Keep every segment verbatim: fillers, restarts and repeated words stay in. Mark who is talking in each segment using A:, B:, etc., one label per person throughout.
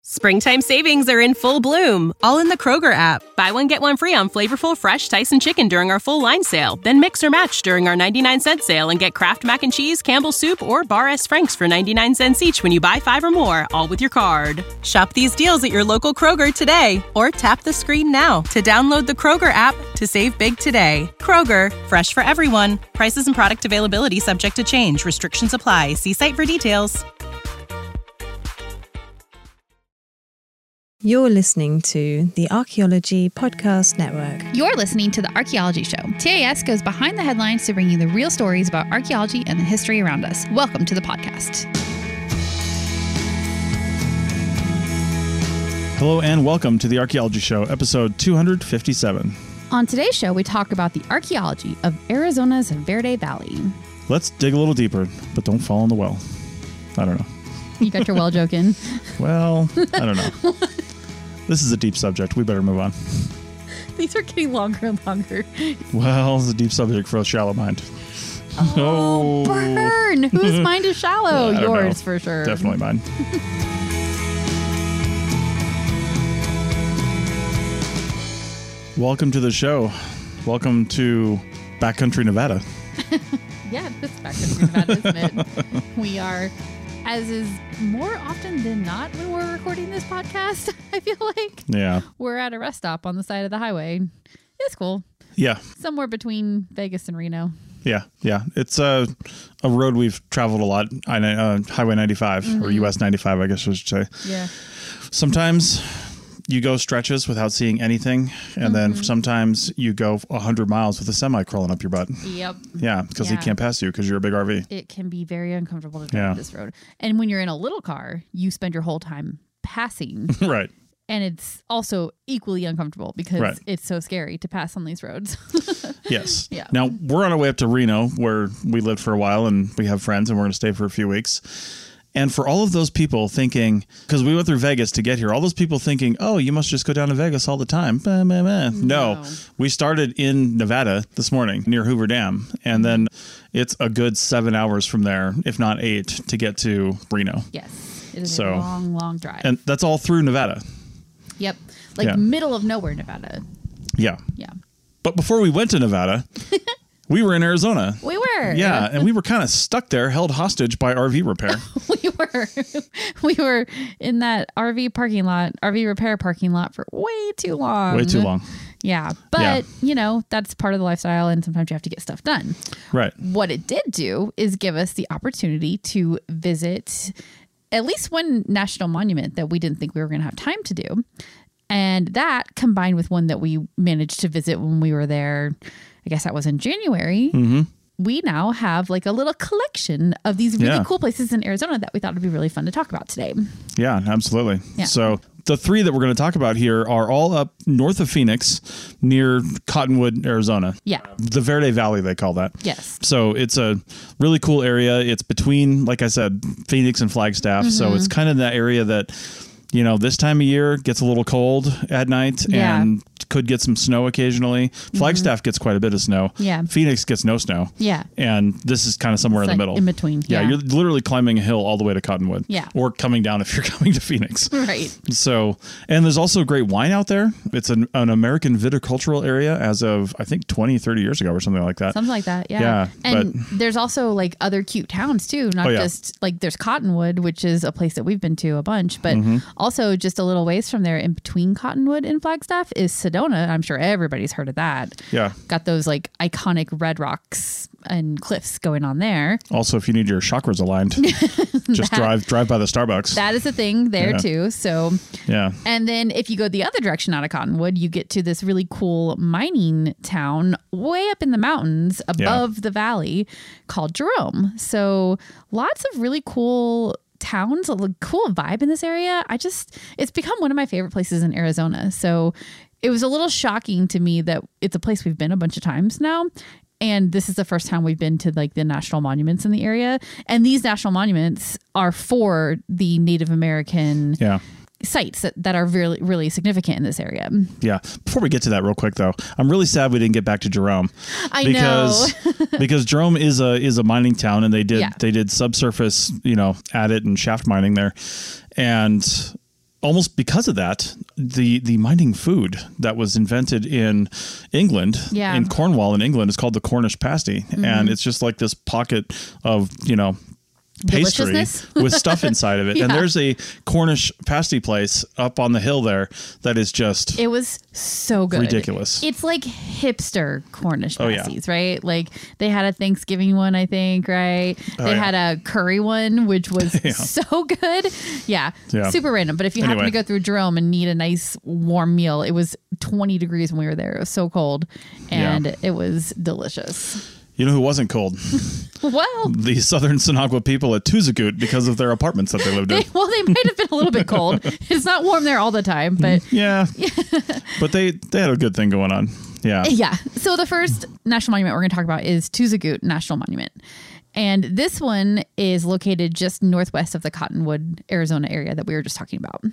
A: Springtime savings are in full bloom, all in the Kroger app. Buy one, get one free on flavorful, fresh Tyson chicken during our full line sale. Then mix or match during our ninety-nine cent sale and get Kraft Mac and Cheese, Campbell's Soup, or Bar S. Frank's for ninety-nine cents each when you buy five or more, all with your card. Shop these deals at your local Kroger today, or tap the screen now to download the Kroger app to save big today. Kroger, fresh for everyone. Prices and product availability subject to change. Restrictions apply. See site for details.
B: You're listening to the Archaeology Podcast Network.
C: You're listening to The Archaeology Show. T A S goes behind the headlines to bring you the real stories about archaeology and the history around us. Welcome to the podcast.
D: Hello and welcome to The Archaeology Show, episode two hundred fifty-seven.
C: On today's show, we talk about the archaeology of Arizona's Verde Valley.
D: Let's dig a little deeper, but don't fall in the well. I don't know.
C: You got your well joke in?
D: Well, I don't know. This is a deep subject. We better move on.
C: These are getting longer and longer.
D: Well, it's a deep subject for a shallow mind.
C: Oh, oh. Burn! Whose mind is shallow?
D: Uh,
C: Yours,
D: know.
C: for sure.
D: Definitely mine. Welcome to the show. Welcome to Backcountry Nevada.
C: Yeah, this is Backcountry Nevada, isn't it? We are... As is more often than not when we're recording this podcast, I feel like.
D: Yeah.
C: We're at a rest stop on the side of the highway. It's cool.
D: Yeah.
C: Somewhere between Vegas and Reno.
D: Yeah, yeah. It's a, a road we've traveled a lot, I, uh, Highway ninety-five, mm-hmm. or U S ninety-five, I guess I should say.
C: Yeah.
D: Sometimes you go stretches without seeing anything, and mm-hmm. then sometimes you go one hundred miles with a semi crawling up your butt.
C: Yep.
D: Yeah, because
C: yeah.
D: he can't pass you because you're a big R V.
C: It can be very uncomfortable to drive
D: yeah.
C: this road. And when you're in a little car, you spend your whole time passing.
D: Right.
C: And it's also equally uncomfortable because
D: right.
C: it's so scary to pass on these roads.
D: Yes.
C: Yeah.
D: Now, we're on our way up to Reno, where we lived for a while, and we have friends, and we're going to stay for a few weeks. And for all of those people thinking, because we went through Vegas to get here, all those people thinking, oh, you must just go down to Vegas all the time. Bah, bah, bah. No. no, we started in Nevada this morning near Hoover Dam. And then it's a good seven hours from there, if not eight, to get to Reno.
C: Yes. It is
D: so,
C: a long, long drive.
D: And that's all through Nevada.
C: Yep. Like yeah. middle of nowhere, Nevada.
D: Yeah.
C: Yeah.
D: But before we went to Nevada... We were in Arizona.
C: We were.
D: Yeah, and we were kind of stuck there, held hostage by R V repair.
C: we were. We were in that R V parking lot, R V repair parking lot for way too long.
D: Way too long.
C: Yeah, but,
D: yeah.
C: you know, that's part of the lifestyle, and sometimes you have to get stuff done.
D: Right.
C: What it did do is give us the opportunity to visit at least one national monument that we didn't think we were going to have time to do. And that combined with one that we managed to visit when we were there, I guess that was in January.
D: Mm-hmm.
C: We now have like a little collection of these really
D: yeah.
C: cool places in Arizona that we thought would be really fun to talk about today.
D: Yeah, absolutely.
C: Yeah.
D: So the three that we're going to talk about here are all up north of Phoenix near Cottonwood, Arizona.
C: Yeah.
D: The Verde Valley, they call that.
C: Yes.
D: So it's a really cool area. It's between, like I said, Phoenix and Flagstaff. Mm-hmm. So it's kind of that area that, you know, this time of year gets a little cold at night
C: yeah.
D: and could get some snow occasionally. Flagstaff mm-hmm. gets quite a bit of snow.
C: Yeah.
D: Phoenix gets no snow.
C: Yeah.
D: And this is kind of somewhere
C: it's
D: in
C: like
D: the middle.
C: In between.
D: Yeah,
C: yeah.
D: You're literally climbing a hill all the way to Cottonwood.
C: Yeah.
D: Or coming down if you're coming to Phoenix.
C: Right.
D: So, and there's also great wine out there. It's an, an American viticultural area as of, I think, twenty, thirty years ago or something like that.
C: Something like that. Yeah.
D: Yeah.
C: And
D: but,
C: there's also like other cute towns too. Not
D: oh, yeah.
C: just like there's Cottonwood, which is a place that we've been to a bunch, but
D: mm-hmm.
C: also just a little ways from there in between Cottonwood and Flagstaff is Sedona. I'm sure everybody's heard of that.
D: Yeah.
C: Got those like iconic red rocks and cliffs going on there.
D: Also, if you need your chakras aligned, just
C: that,
D: drive drive by the Starbucks.
C: That is a thing there
D: yeah.
C: too. So
D: yeah.
C: And then if you go the other direction out of Cottonwood, you get to this really cool mining town way up in the mountains above yeah. the valley called Jerome. So lots of really cool towns, a cool vibe in this area. I just, it's become one of my favorite places in Arizona. So it was a little shocking to me that it's a place we've been a bunch of times now. And this is the first time we've been to like the national monuments in the area. And these national monuments are for the Native American
D: yeah.
C: sites that, that are really, really significant in this area.
D: Yeah. Before we get to that real quick, though, I'm really sad we didn't get back to Jerome.
C: I
D: because,
C: know.
D: because Jerome is a is a mining town, and they did
C: yeah.
D: they did subsurface, you know, adit and shaft mining there. And almost because of that, the the mining food that was invented in England,
C: yeah.
D: in Cornwall in England, is called the Cornish pasty. Mm-hmm. And it's just like this pocket of, you know, pastry with stuff inside of it. Yeah. And there's a Cornish pasty place up on the hill there that is just
C: it was so good,
D: ridiculous.
C: It's like hipster Cornish pasties,
D: oh, yeah.
C: right? Like they had a Thanksgiving one, I think, right?
D: Oh,
C: they
D: yeah.
C: had a curry one, which was
D: yeah.
C: so good. Yeah.
D: yeah,
C: super random. But if you
D: anyway.
C: happen to go through Jerome and need a nice warm meal, it was twenty degrees when we were there. It was so cold, and yeah. it was delicious.
D: You know who wasn't cold?
C: Well,
D: the Southern Sinagua people at Tuzagut, because of their apartments that they lived in.
C: They, well, they might have been a little bit cold. It's not warm there all the time, but
D: yeah. But they they had a good thing going on. Yeah.
C: Yeah. So the first national monument we're going to talk about is Tuzagut National Monument. And this one is located just northwest of the Cottonwood, Arizona area that we were just talking about.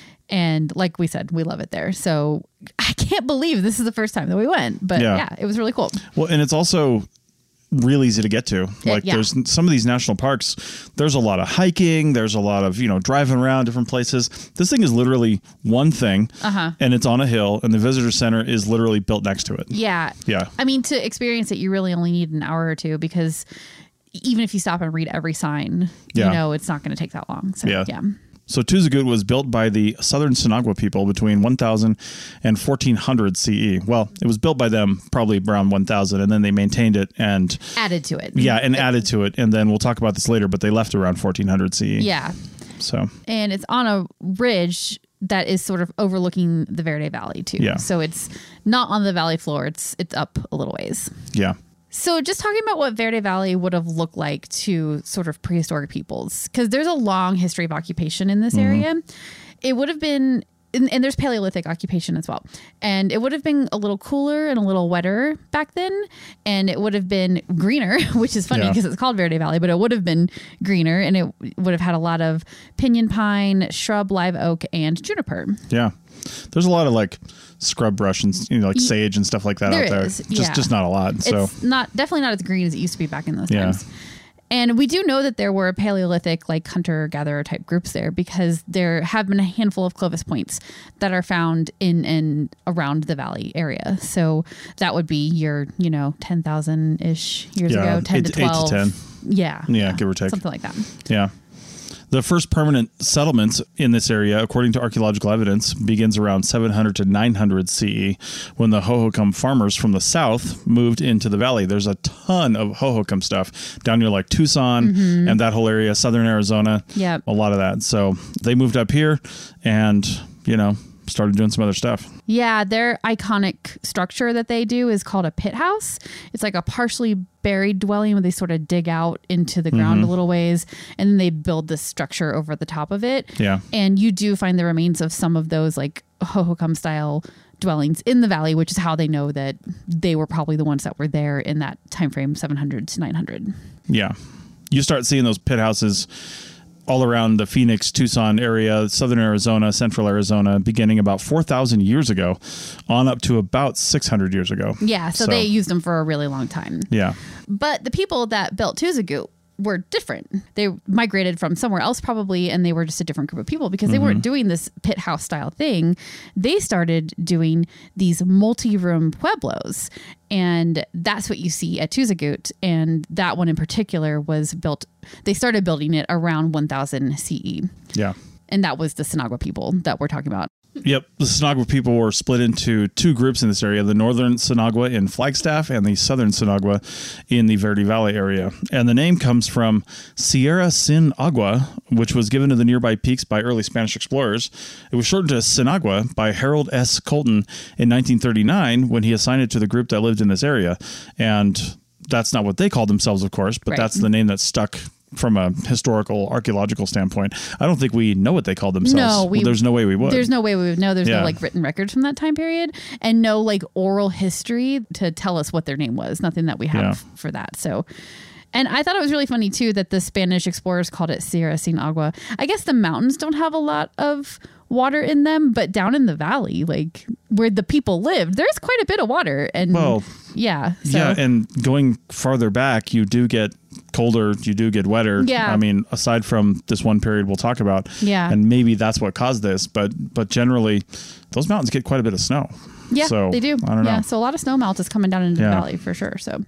C: And like we said, we love it there. So I can't believe this is the first time that we went. But yeah, yeah it was really cool.
D: Well, and it's also real easy to get to. Like yeah. there's some of these national parks, there's a lot of hiking, there's a lot of, you know, driving around different places. This thing is literally one thing uh-huh. and it's on a hill, and the visitor center is literally built next to it.
C: Yeah.
D: Yeah.
C: I mean, to experience it, you really only need an hour or two, because even if you stop and read every sign, yeah. you know, it's not going to take that long. So yeah. yeah.
D: So Tuzagut was built by the Southern Sinagua people between one thousand and fourteen hundred C E. Well, it was built by them probably around one thousand, and then they maintained it and
C: added to it.
D: Yeah, and added to it. And then we'll talk about this later, but they left around fourteen hundred C E.
C: Yeah.
D: So.
C: And it's on a ridge that is sort of overlooking the Verde Valley too.
D: Yeah.
C: So it's not on the valley floor. It's it's up a little ways.
D: Yeah.
C: So just talking about what Verde Valley would have looked like to sort of prehistoric peoples, because there's a long history of occupation in this mm-hmm. area. It would have been, and, and there's Paleolithic occupation as well. And it would have been a little cooler and a little wetter back then. And it would have been greener, which is funny because yeah. it's called Verde Valley, but it would have been greener, and it would have had a lot of pinyon pine, shrub, live oak, and juniper.
D: Yeah. There's a lot of like scrub brush and, you know, like sage and stuff like that
C: there
D: out there.
C: Is,
D: just
C: yeah.
D: just not a lot. So
C: it's not definitely not as green as it used to be back in those
D: yeah.
C: times. And we do know that there were Paleolithic, like hunter-gatherer type groups there, because there have been a handful of Clovis points that are found in and around the valley area. So that would be your, you know, ten thousand ish years
D: yeah,
C: ago, ten
D: eight,
C: to twelve.
D: eight to ten.
C: Yeah,
D: yeah.
C: Yeah.
D: Give or take.
C: Something like that.
D: Yeah. The first permanent settlements in this area, according to archaeological evidence, begins around seven hundred to nine hundred C E, when the Hohokam farmers from the south moved into the valley. There's a ton of Hohokam stuff down near like Tucson mm-hmm. and that whole area, southern Arizona.
C: Yep.
D: A lot of that. So they moved up here and, you know, started doing some other stuff.
C: Yeah, their iconic structure that they do is called a pit house. It's like a partially buried dwelling where they sort of dig out into the ground mm-hmm. a little ways, and then they build this structure over the top of it.
D: Yeah.
C: And you do find the remains of some of those like Hohokam style dwellings in the valley, which is how they know that they were probably the ones that were there in that time frame, seven hundred to nine hundred.
D: Yeah. You start seeing those pit houses all around the Phoenix, Tucson area, southern Arizona, central Arizona, beginning about four thousand years ago on up to about six hundred years ago.
C: Yeah, so, so they used them for a really long time.
D: Yeah.
C: But the people that built Tuzagut were different. They migrated from somewhere else probably, and they were just a different group of people because they mm-hmm. weren't doing this pit house style thing. They started doing these multi-room pueblos, and that's what you see at Tuzagut. And that one in particular was built, they started building it around one thousand C E.
D: Yeah.
C: And that was the Sinagua people that we're talking about.
D: Yep. The Sinagua people were split into two groups in this area, the northern Sinagua in Flagstaff and the southern Sinagua in the Verde Valley area. And the name comes from Sierra Sin Agua, which was given to the nearby peaks by early Spanish explorers. It was shortened to Sinagua by Harold S. Colton in nineteen thirty-nine when he assigned it to the group that lived in this area. And that's not what they called themselves, of course, but right. that's the name that stuck from a historical archaeological standpoint. I don't think we know what they called themselves.
C: No, we,
D: well, there's no way we would.
C: There's no way we would know. There's
D: yeah.
C: no like written records from that time period, and no like oral history to tell us what their name was. Nothing that we have yeah. for that. So, and I thought it was really funny too that the Spanish explorers called it Sierra Sin Agua. I guess the mountains don't have a lot of water in them, but down in the valley, like where the people lived, there's quite a bit of water. And
D: well,
C: yeah, so.
D: yeah, and going farther back, you do get colder, you do get wetter.
C: Yeah.
D: I mean, aside from this one period we'll talk about.
C: Yeah.
D: And maybe that's what caused this, but but generally, those mountains get quite a bit of snow.
C: Yeah,
D: so,
C: they do.
D: I don't know.
C: Yeah, so a lot of snow melt is coming down into
D: Yeah.
C: the valley for sure. So,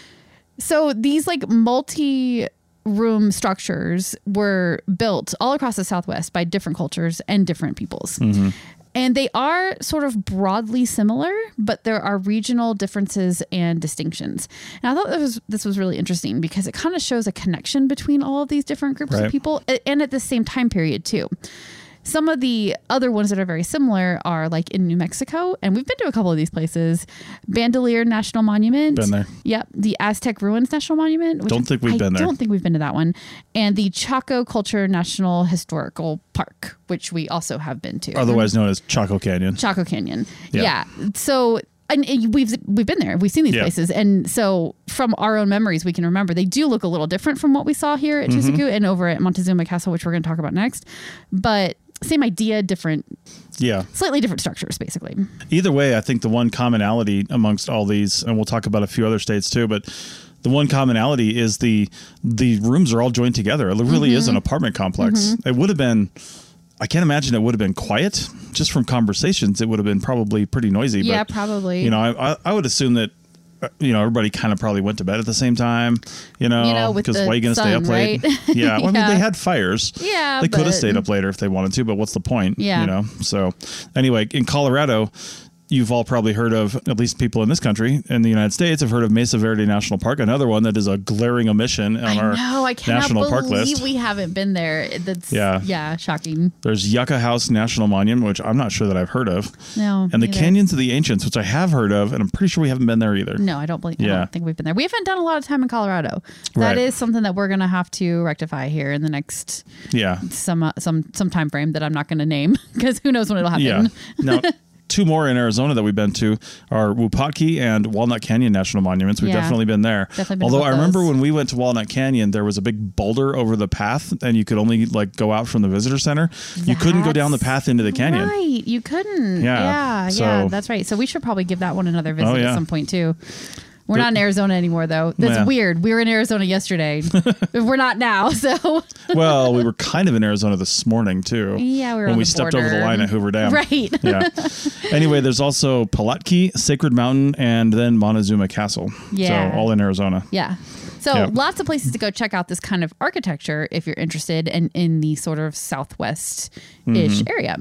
C: so these like multi room structures were built all across the Southwest by different cultures and different peoples.
D: Mm-hmm.
C: And they are sort of broadly similar, but there are regional differences and distinctions. And I thought this was, this was really interesting because it kind of shows a connection between all of these different groups
D: Right.
C: of people a- and at the same time period too. Some of the other ones that are very similar are like in New Mexico, and we've been to a couple of these places. Bandelier National Monument.
D: Been there.
C: Yep. The Aztec Ruins National Monument. Which
D: Don't think we've
C: I
D: been there.
C: don't think we've been to that one. And the Chaco Culture National Historical Park, which we also have been to.
D: Otherwise known as Chaco Canyon.
C: Chaco Canyon.
D: Yeah.
C: Yeah. So and, and we've we've been there. We've seen these
D: Yeah.
C: places, and so from our own memories, we can remember they do look a little different from what we saw here at
D: Mm-hmm.
C: Tusaku and over at Montezuma Castle, which we're going to talk about next. But same idea, different,
D: Yeah.
C: slightly different structures, basically.
D: Either way, I think the one commonality amongst all these, and we'll talk about a few other states too, but the one commonality is the the rooms are all joined together. It really
C: Mm-hmm.
D: is an apartment complex. It would have been, I can't imagine it would have been quiet. Just from conversations, it would have been probably pretty noisy.
C: Yeah,
D: but,
C: probably.
D: You know, I, I, I would assume that, uh, you know, everybody kind of probably went to bed at the same time, you know,
C: You know, with
D: because
C: the
D: why are you going to stay
C: sun,
D: up late?
C: right?
D: Yeah. Well, I mean,
C: Yeah.
D: they had fires.
C: Yeah,
D: They could have
C: but-
D: stayed up later if they wanted to, but what's the point?
C: Yeah.
D: You know, so anyway, in Colorado, you've all probably heard of, at least people in this country, in the United States, have heard of Mesa Verde National Park, another one that is a glaring omission on
C: I
D: our
C: know. I cannot
D: national park
C: believe
D: list.
C: we haven't been there. That's
D: Yeah.
C: yeah, shocking.
D: There's Yucca House National Monument, which I'm not sure that I've heard of.
C: No,
D: And the
C: neither.
D: Canyons of the Ancients, which I have heard of, and I'm pretty sure we haven't been there either.
C: No, I don't believe. I
D: Yeah.
C: don't think we've been there. We haven't done a lot of time in Colorado.
D: Right.
C: That is something that we're going to have to rectify here in the next
D: Yeah.
C: some uh, some some time frame that I'm not going to name because who knows when it'll happen.
D: Yeah. Now, two more in Arizona that we've been to are Wupatki and Walnut Canyon National Monuments. We've
C: Yeah.
D: definitely been there.
C: Definitely been to
D: Although
C: both
D: I remember
C: those.
D: when we went to Walnut Canyon, there was a big boulder over the path, and you could only like go out from the visitor center. You couldn't go down the
C: That's
D: path into the canyon.
C: Right, you couldn't.
D: Yeah,
C: yeah,
D: so-
C: yeah, that's right. So we should probably give that one another visit
D: Oh, yeah.
C: at some point too. We're
D: But-
C: not in Arizona anymore, though. That's
D: Yeah.
C: weird. We were in Arizona yesterday. We're not now. So
D: Well, we were kind of in Arizona this morning too.
C: Yeah, we were
D: when
C: on
D: we
C: the
D: stepped over the
C: border.
D: line at Hoover Dam.
C: right.
D: Yeah. Anyway, there's also Pulaski, Sacred Mountain, and then Montezuma Castle.
C: Yeah.
D: So all in Arizona.
C: Yeah. So
D: Yep.
C: lots of places to go check out this kind of architecture if you're interested in, in the sort of southwest-ish
D: Mm-hmm.
C: area.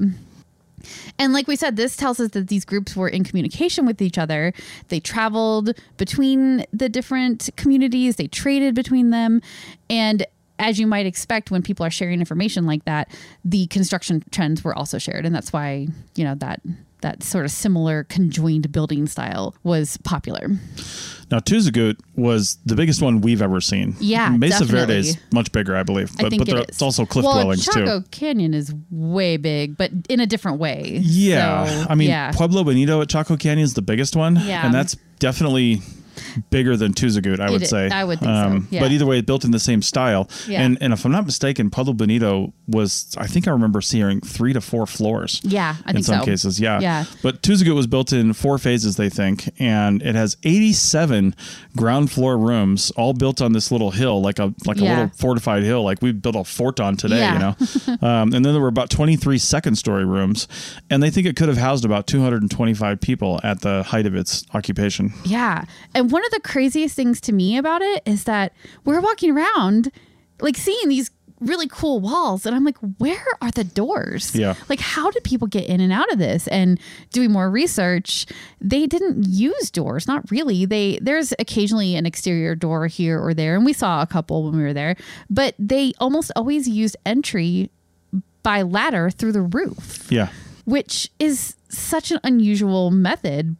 C: And like we said, this tells us that these groups were in communication with each other. They traveled between the different communities. They traded between them. And as you might expect, when people are sharing information like that, the construction trends were also shared. And that's why, you know, that that sort of similar conjoined building style was popular.
D: Now, Tuzagut was the biggest one we've ever seen.
C: Yeah,
D: Mesa Verde
C: definitely.
D: is much bigger, I believe. But,
C: I think
D: but
C: it
D: there-
C: is.
D: it's also cliff
C: well,
D: dwellings,
C: Chaco
D: too.
C: Canyon is way big, but in a different way.
D: Yeah.
C: So,
D: I mean,
C: yeah.
D: Pueblo Bonito at Chaco Canyon is the biggest one.
C: Yeah.
D: And that's definitely bigger than Tuzagut, I would
C: It-
D: say.
C: I would think so, yeah.
D: But either way, built in the same style.
C: Yeah.
D: And, and if I'm not mistaken, Pueblo Bonito was, I think I remember seeing three to four floors.
C: Yeah, I
D: in
C: think
D: some
C: so.
D: cases, yeah.
C: Yeah.
D: But Tuzagut was built in four phases, they think, and it has eighty-seven ground floor rooms, all built on this little hill, like a like a
C: Yeah.
D: little fortified hill, like we built a fort on today,
C: Yeah.
D: you know. um, and then there were about twenty-three second story rooms, and they think it could have housed about two hundred twenty-five people at the height of its occupation.
C: Yeah. And one of the craziest things to me about it is that we're walking around, like seeing these really cool walls. And I'm like, where are the doors?
D: Yeah.
C: Like, how did people get in and out of this? And doing more research, they didn't use doors. Not really. They There's occasionally an exterior door here or there. And we saw a couple when we were there. But they almost always used entry by ladder through the roof,
D: Yeah.
C: which is such an unusual method.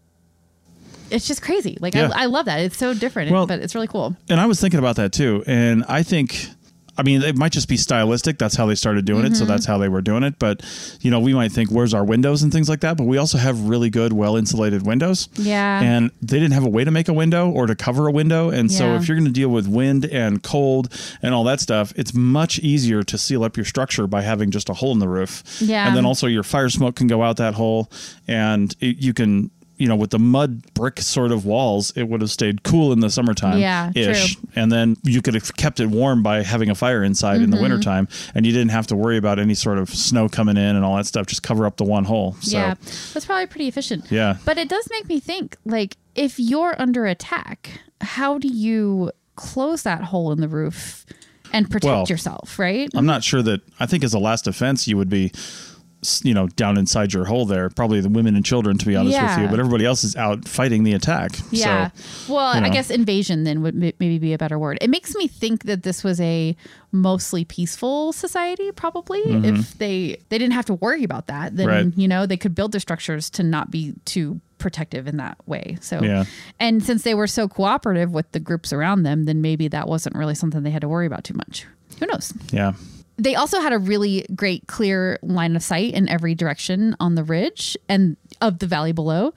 C: It's just crazy. Like,
D: Yeah.
C: I, I love that. It's so different,
D: Well-
C: but it's really cool.
D: And I was thinking about that too. And I think, I mean, it might just be stylistic. That's how they started doing it. So
C: Mm-hmm.
D: that's how they were doing it. But, you know, we might think, where's our windows and things like that? But we also have really good, well insulated windows.
C: Yeah.
D: And they didn't have a way to make a window or to cover a window. And so
C: Yeah.
D: if you're going to deal with wind and cold and all that stuff, it's much easier to seal up your structure by having just a hole in the roof.
C: Yeah.
D: And then also your fire smoke can go out that hole, and it, you can you know, with the mud brick sort of walls, it would have stayed cool in the summertime
C: Yeah,
D: ish.
C: true.
D: And then you could have kept it warm by having a fire inside mm-hmm. in the wintertime. And you didn't have to worry about any sort of snow coming in and all that stuff. Just cover up the one hole. So,
C: yeah, that's probably pretty efficient.
D: Yeah.
C: But it does make me think, like, if you're under attack, how do you close that hole in the roof and protect
D: well,
C: yourself, right?
D: I'm not sure that, I think as a last defense, you would be, you know, down inside your hole there, probably the women and children, to be honest
C: yeah.
D: with you, but everybody else is out fighting the attack.
C: Yeah.
D: So,
C: well,
D: you know.
C: I guess invasion then would m- maybe be a better word. It makes me think that this was a mostly peaceful society, probably. Mm-hmm. If they, they didn't have to worry about that, then,
D: right.
C: you know, they could build their structures to not be too protective in that way. So,
D: yeah.
C: and since they were so cooperative with the groups around them, then maybe that wasn't really something they had to worry about too much. Who knows?
D: Yeah.
C: They also had a really great, clear line of sight in every direction on the ridge and of the valley below.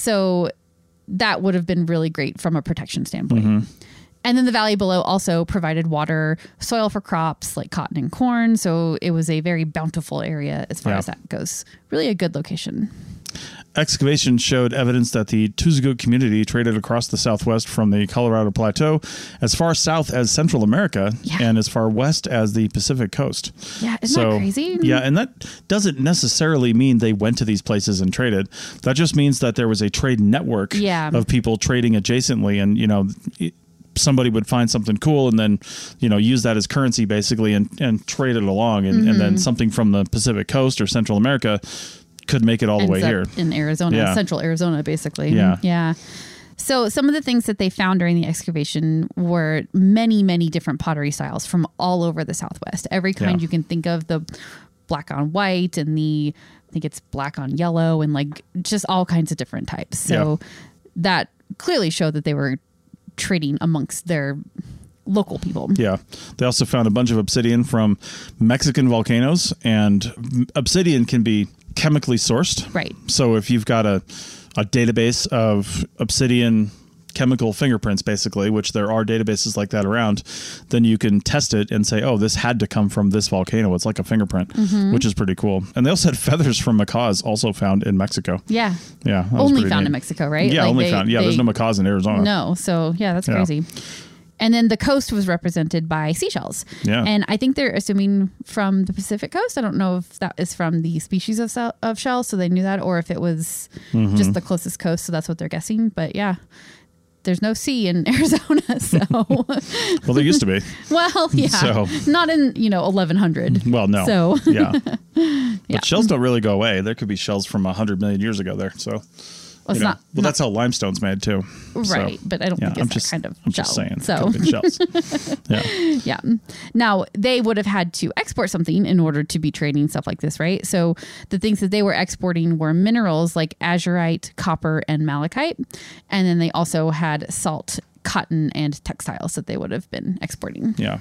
C: So that would have been really great from a protection standpoint. Mm-hmm. And then the valley below also provided water, soil for crops like cotton and corn. So it was a very bountiful area as far
D: yeah.
C: as that goes. Really a good location.
D: Excavation showed evidence that the Tuzagut community traded across the southwest from the Colorado Plateau as far south as Central America
C: yeah.
D: and as far west as the Pacific coast.
C: Yeah, isn't
D: so,
C: that crazy?
D: Yeah, and that doesn't necessarily mean they went to these places and traded. That just means that there was a trade network
C: yeah.
D: of people trading adjacently, and, you know, it, somebody would find something cool and then, you know, use that as currency basically and, and trade it along. And, mm-hmm. and then something from the Pacific coast or Central America could make it all
C: Ends
D: the way here.
C: In Arizona,
D: yeah.
C: central Arizona, basically.
D: Yeah.
C: Yeah. So some of the things that they found during the excavation were many, many different pottery styles from all over the Southwest. Every kind
D: yeah.
C: you can think of, the black on white and the, I think it's black on yellow, and like just all kinds of different types. So
D: yeah. that
C: clearly showed that they were trading amongst their local people.
D: Yeah. They also found a bunch of obsidian from Mexican volcanoes, and obsidian can be chemically sourced.
C: Right.
D: So if you've got a, a database of obsidian chemical fingerprints, basically, which there are databases like that around, then you can test it and say, oh, this had to come from this volcano. It's like a fingerprint, mm-hmm. which is pretty cool. And they also had feathers from macaws also found in Mexico.
C: Yeah.
D: Yeah.
C: Only found
D: neat.
C: in Mexico, right?
D: Yeah,
C: like
D: only
C: they,
D: found. Yeah,
C: they,
D: there's no macaws in Arizona.
C: No. So, yeah, that's
D: yeah.
C: crazy. And then the coast was represented by seashells.
D: Yeah.
C: And I think they're assuming from the Pacific coast. I don't know if that is from the species of, of shell, so they knew that, or if it was mm-hmm. just the closest coast, so that's what they're guessing. But yeah, there's no sea in Arizona, so.
D: Well, there used to be.
C: Well, yeah. So. Not in, you know, eleven hundred.
D: Well, no.
C: So.
D: Yeah. But
C: yeah.
D: shells don't really go away. There could be shells from one hundred million years ago there, so.
C: Well, it's
D: you know.
C: not,
D: well
C: not,
D: that's how limestone's made too.
C: Right,
D: so,
C: but I don't
D: yeah,
C: think it's
D: I'm
C: that
D: just,
C: kind of
D: I'm
C: shell.
D: just saying.
C: So.
D: Shells. Yeah.
C: Yeah. Now, they would have had to export something in order to be trading stuff like this, right? So the things that they were exporting were minerals like azurite, copper, and malachite. And then they also had salt, cotton, and textiles that they would have been exporting.
D: Yeah.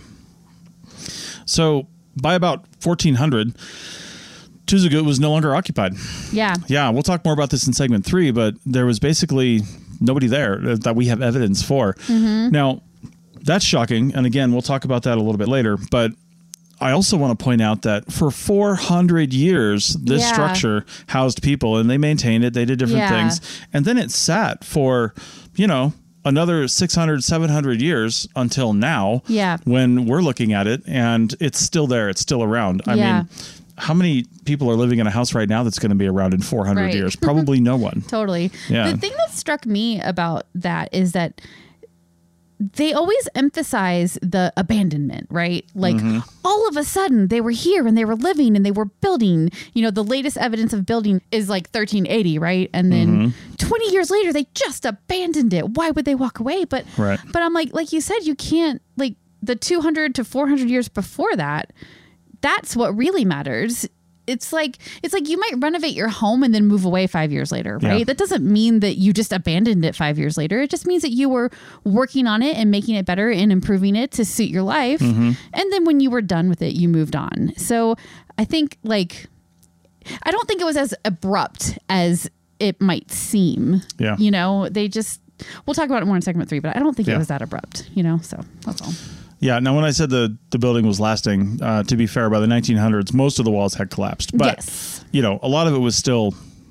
D: So by about fourteen hundred, Tuzagut was no longer occupied.
C: Yeah.
D: Yeah, we'll talk more about this in segment three, but there was basically nobody there that we have evidence for. Mm-hmm. Now, that's shocking. And again, we'll talk about that a little bit later. But I also want to point out that for four hundred years, this
C: yeah.
D: structure housed people, and they maintained it. They did different
C: yeah.
D: things. And then it sat for, you know, another six hundred, seven hundred years until now
C: yeah.
D: when we're looking at it, and it's still there. It's still around. I
C: yeah.
D: mean, how many people are living in a house right now that's going to be around in four hundred
C: right.
D: years? Probably no one.
C: Totally.
D: Yeah.
C: The thing that struck me about that is that they always emphasize the abandonment, right? Like mm-hmm. all of a sudden they were here and they were living and they were building. You know, the latest evidence of building is like thirteen eighty, right? And then mm-hmm. twenty years later, they just abandoned it. Why would they walk away? But,
D: right.
C: but I'm like, like you said, you can't, like the two hundred to four hundred years before that, that's what really matters. It's like it's like you might renovate your home and then move away five years later, right?
D: Yeah.
C: That doesn't mean that you just abandoned it five years later. It just means that you were working on it and making it better and improving it to suit your life. Mm-hmm. And then when you were done with it, you moved on. So I think like I don't think it was as abrupt as it might seem.
D: Yeah.
C: You know, they just we'll talk about it more in segment three, but I don't think
D: yeah.
C: it was that abrupt, you know, so that's all.
D: Yeah. Now, when I said the, the building was lasting, uh, to be fair, by the nineteen hundreds, most of the walls had collapsed. But,
C: yes.
D: you know, a lot of it was still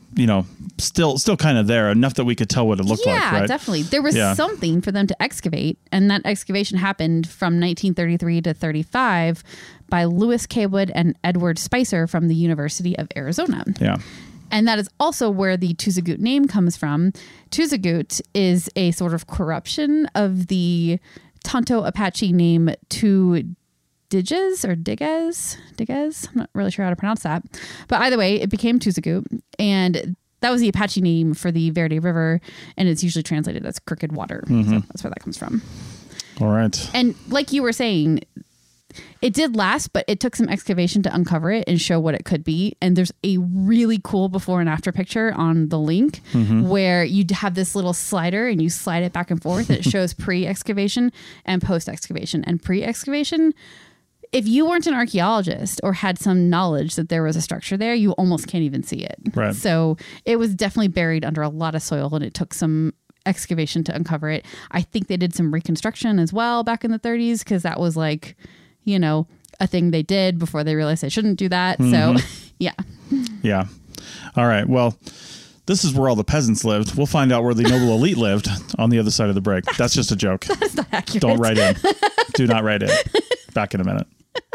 D: you know, still still kind of there, enough that we could tell what it looked
C: yeah,
D: like, right?
C: Yeah, definitely. There was
D: yeah.
C: something for them to excavate, and that excavation happened from nineteen thirty-three to thirty-five by Lewis Cawood and Edward Spicer from the University of Arizona.
D: Yeah.
C: And that is also where the Tuzagut name comes from. Tuzagut is a sort of corruption of the Tonto Apache name Tu Diges or Diges, Diges. I'm not really sure how to pronounce that. But either way, it became Tuzagut. And that was the Apache name for the Verde River. And it's usually translated as crooked water. Mm-hmm. So that's where that comes from.
D: All right.
C: And like you were saying, it did last, but it took some excavation to uncover it and show what it could be. And there's a really cool before and after picture on the link mm-hmm. where you have this little slider and you slide it back and forth. It shows pre-excavation and post-excavation. And pre-excavation, if you weren't an archaeologist or had some knowledge that there was a structure there, you almost can't even see it.
D: Right.
C: So it was definitely buried under a lot of soil, and it took some excavation to uncover it. I think they did some reconstruction as well back in the thirties, because that was like, you know, a thing they did before they realized they shouldn't do that.
D: Mm-hmm.
C: So, yeah.
D: Yeah. All right. Well, this is where all the peasants lived. We'll find out where the noble elite lived on the other side of the break. That's just a joke.
C: That's not accurate.
D: Don't write in. Do not write in. Back in a minute.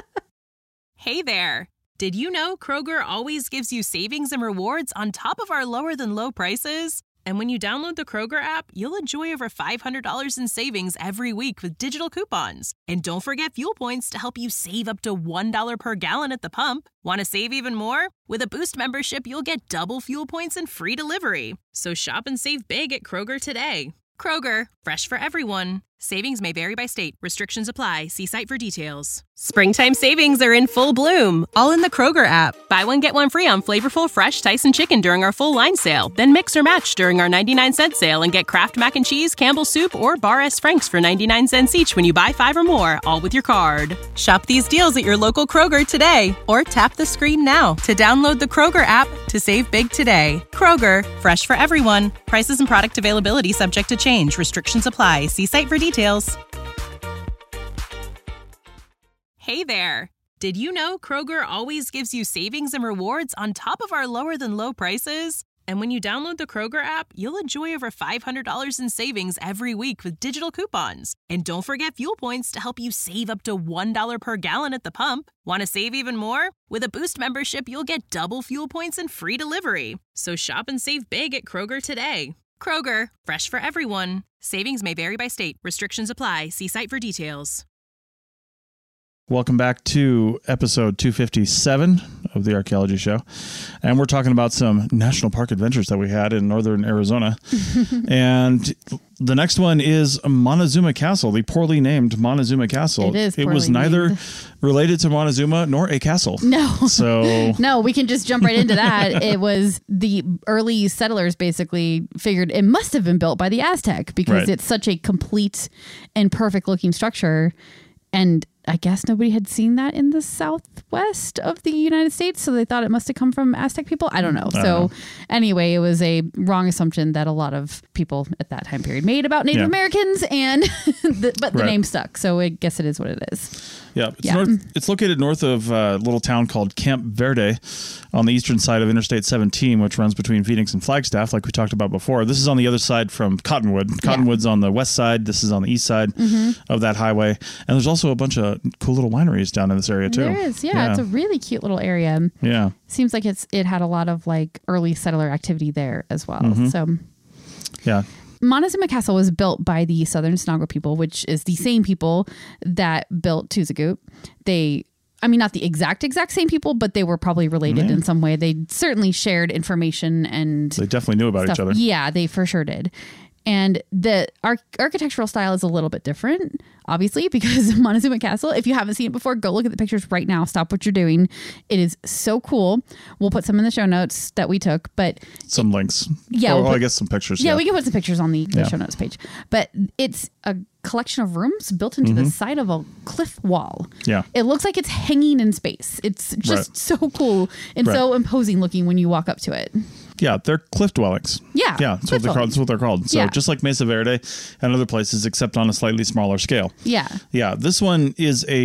A: Hey there. Did you know Kroger always gives you savings and rewards on top of our lower than low prices? And when you download the Kroger app, you'll enjoy over five hundred dollars in savings every week with digital coupons. And don't forget fuel points to help you save up to one dollar per gallon at the pump. Want to save even more? With a Boost membership, you'll get double fuel points and free delivery. So shop and save big at Kroger today. Kroger, fresh for everyone. Savings may vary by state. Restrictions apply. See site for details. Springtime savings are in full bloom, all in the Kroger app. Buy one, get one free on flavorful fresh Tyson chicken during our full line sale. Then mix or match during our ninety-nine cent sale and get Kraft Mac and Cheese, Campbell's Soup, or Bar S. Frank's for ninety-nine cents each when you buy five or more, all with your card. Shop these deals at your local Kroger today, or tap the screen now to download the Kroger app to save big today. Kroger, fresh for everyone. Prices and product availability subject to change. Restrictions apply. See site for details. Hey there. Did you know Kroger always gives you savings and rewards on top of our lower than low prices? And when you download the Kroger app, you'll enjoy over five hundred dollars in savings every week with digital coupons. And don't forget fuel points to help you save up to one dollar per gallon at the pump. Want to save even more? With a Boost membership, you'll get double fuel points and free delivery. So shop and save big at Kroger today. Kroger, fresh for everyone. Savings may vary by state. Restrictions apply. See site for details.
D: Welcome back to episode two fifty-seven of the Archaeology Show. And we're talking about some national park adventures that we had in northern Arizona. And the next one is Montezuma Castle, the poorly named Montezuma Castle.
C: It is
D: It was neither
C: named.
D: related to Montezuma nor a castle.
C: No.
D: So
C: no, we can just jump right into that. It was the early settlers basically figured it must have been built by the Aztec because
D: Right.
C: it's such a complete and perfect looking structure. And I guess nobody had seen that in the southwest of the United States, so they thought it must have come from Aztec people. I don't know.
D: I
C: so
D: don't know.
C: Anyway, it was a wrong assumption that a lot of people at that time period made about Native
D: Yeah.
C: Americans, and the, but the
D: Right.
C: name stuck. So I guess it is what it is.
D: Yeah, it's,
C: Yeah.
D: North, it's located north of a little town called Camp Verde on the eastern side of Interstate seventeen, which runs between Phoenix and Flagstaff, like we talked about before. This is on the other side from Cottonwood. Cottonwood's on the west side. This is on the east side
C: Mm-hmm.
D: of that highway. And there's also a bunch of cool little wineries down in this area, too.
C: There is. Yeah, it's a really cute little area.
D: Yeah.
C: Seems like it's it had a lot of like early settler activity there as well.
D: Mm-hmm.
C: So
D: Yeah.
C: Montezuma Castle was built by the Southern Snagga people, which is the same people that built Tuzagut. They, I mean, not the exact, exact same people, but they were probably related
D: Yeah.
C: in some way. They certainly shared information and
D: They definitely knew about
C: stuff.
D: each other.
C: Yeah, they for sure did. And the ar- architectural style is a little bit different, obviously, because Montezuma Castle, if you haven't seen it before, go look at the pictures right now. Stop what you're doing. It is so cool. We'll put some in the show notes that we took, but
D: Some links.
C: Yeah,
D: Oh,
C: we'll
D: oh, I
C: put-
D: guess some pictures.
C: yeah,
D: Yeah.
C: we can put some pictures on the, the
D: Yeah.
C: show notes page. But it's a collection of rooms built into the side of a cliff wall.
D: Yeah.
C: It looks like it's hanging in space. It's just
D: Right.
C: so cool and
D: Right.
C: so imposing looking when you walk up to it.
D: Yeah, they're cliff dwellings.
C: Yeah,
D: Yeah, that's
C: cliff
D: what, they're called,
C: dwellings.
D: that's what they're called. So
C: Yeah.
D: just like Mesa Verde and other places, except on a slightly smaller scale.
C: Yeah.
D: Yeah, this one is a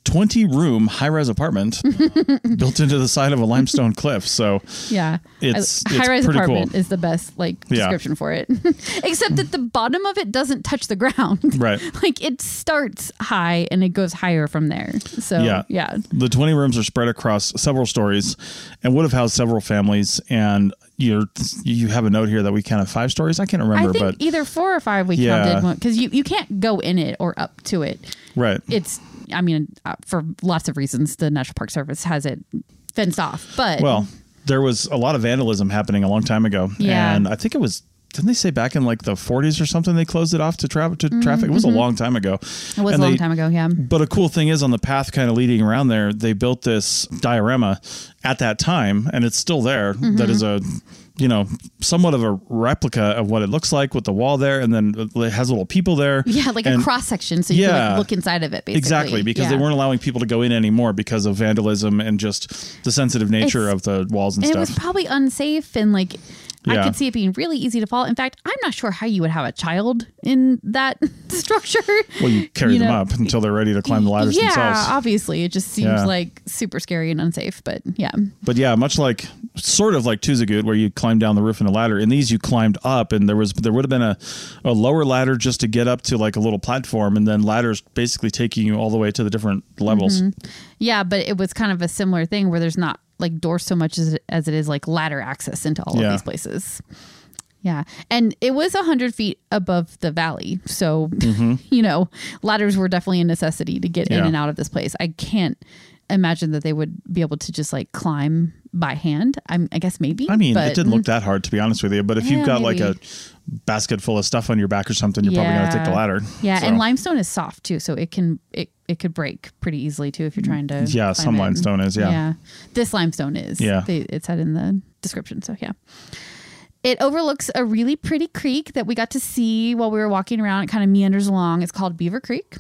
D: twenty room high-rise apartment built into the side of a limestone cliff. So
C: yeah,
D: it's, it's
C: high-rise
D: pretty
C: apartment
D: cool.
C: is the best like
D: Yeah.
C: description for it. Except that the bottom of it doesn't touch the ground.
D: Right.
C: Like it starts high and it goes higher from there. So
D: Yeah.
C: yeah.
D: The twenty rooms are spread across several stories and would have housed several families. And you're, you have a note here that we counted five stories. I can't remember,
C: I think
D: but
C: either four or five we
D: Yeah.
C: counted because you, you can't go in it or up to it.
D: right.
C: It's, I mean, uh, for lots of reasons, the National Park Service has it fenced off. But
D: Well, there was a lot of vandalism happening a long time ago.
C: Yeah.
D: And I think it was, didn't they say back in like the forties or something, they closed it off to, tra- to
C: Mm-hmm.
D: traffic? It was a long time ago.
C: it was
D: And
C: a long
D: they-
C: time ago. Yeah.
D: But a cool thing is on the path kind of leading around there, they built this diorama at that time, and it's still there.
C: Mm-hmm.
D: That is a, you know, somewhat of a replica of what it looks like with the wall there, and then it has little people there.
C: Yeah, like
D: And-
C: a cross section, so you can
D: Yeah.
C: like look inside of it. Basically,
D: Exactly, because
C: Yeah.
D: they weren't allowing people to go in anymore because of vandalism and just the sensitive nature
C: It's-
D: of the walls and,
C: And
D: stuff.
C: it was probably unsafe, and like I
D: Yeah.
C: could see it being really easy to fall. In fact, I'm not sure how you would have a child in that structure.
D: well, you carry
C: you
D: them
C: know,
D: up until they're ready to climb the ladders
C: yeah,
D: themselves.
C: obviously, it just seems
D: Yeah.
C: like super scary and unsafe. But yeah,
D: But yeah, much like sort of like Tuzagut, where you climb down the roof in a ladder. In these, you climbed up, and there was there would have been a, a lower ladder just to get up to like a little platform, and then ladders basically taking you all the way to the different levels.
C: yeah, but it was kind of a similar thing where there's not like doors so much as it, as it is like ladder access into all
D: Yeah.
C: of these places. Yeah. And it was one hundred feet above the valley. So, you know, ladders were definitely a necessity to get in
D: Mm-hmm. Yeah.
C: and out of this place. I can't imagine that they would be able to just like climb by hand. I'm, I guess maybe.
D: I mean,
C: but,
D: it didn't look that hard, to be honest with you. But if
C: Yeah,
D: you've got like
C: maybe.
D: a basket full of stuff on your back or something, you're probably going to take the ladder.
C: Yeah.
D: So,
C: And limestone is soft too. So it can, it, it could break pretty easily too if you're trying to.
D: Yeah,
C: climb
D: some
C: it.
D: limestone is, yeah.
C: Yeah. This limestone is.
D: Yeah.
C: They, it said in the description. So yeah. It overlooks a really pretty creek that we got to see while we were walking around. It kind of meanders along. It's called Beaver Creek.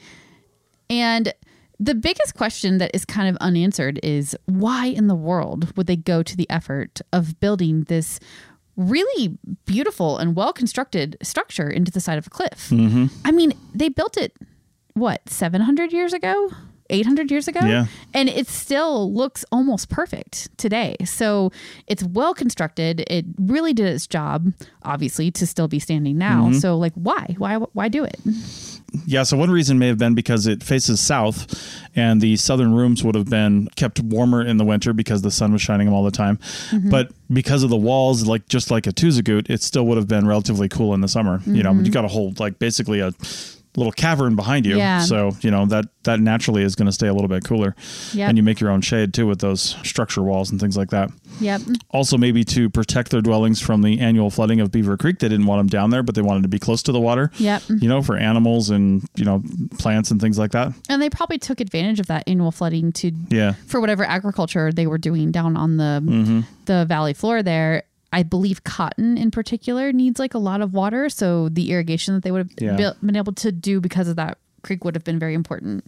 C: And the biggest question that is kind of unanswered is why in the world would they go to the effort of building this really beautiful and well-constructed structure into the side of a cliff?
D: Mm-hmm.
C: I mean, they built it, what, seven hundred years ago? eight hundred years ago?
D: Yeah.
C: And it still looks almost perfect today. So it's well constructed. It really did its job, obviously, to still be standing now.
D: Mm-hmm.
C: So like, why? Why why do it?
D: Yeah, so one reason may have been because it faces south, and the southern rooms would have been kept warmer in the winter because the sun was shining them all the time.
C: Mm-hmm.
D: But because of the walls, like just like a Tuzagut, it still would have been relatively cool in the summer. You know, you got to hold like basically a little cavern behind you.
C: Yeah.
D: So, you know, that that naturally is going to stay a little bit cooler.
C: Yep.
D: And you make your own shade too with those structure walls and things like that.
C: Yep.
D: Also, maybe to protect their dwellings from the annual flooding of Beaver Creek. They didn't want them down there, but they wanted to be close to the water.
C: Yep.
D: You know, for animals and, you know, plants and things like that.
C: And they probably took advantage of that annual flooding to
D: Yeah.
C: for whatever agriculture they were doing down on the
D: Mm-hmm.
C: the valley floor there. I believe cotton in particular needs like a lot of water. So the irrigation that they would have
D: Yeah.
C: built, been able to do because of that creek would have been very important.